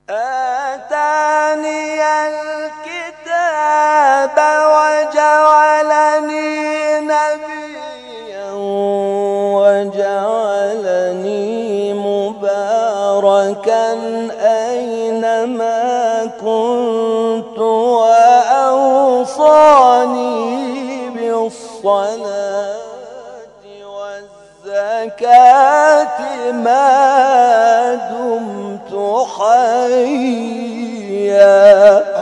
آتاني الكتاب وجعلني نبيا وجعلني مباركا أينما كنت وأوصاني بالصلاة والزكاة ما دمت حيا.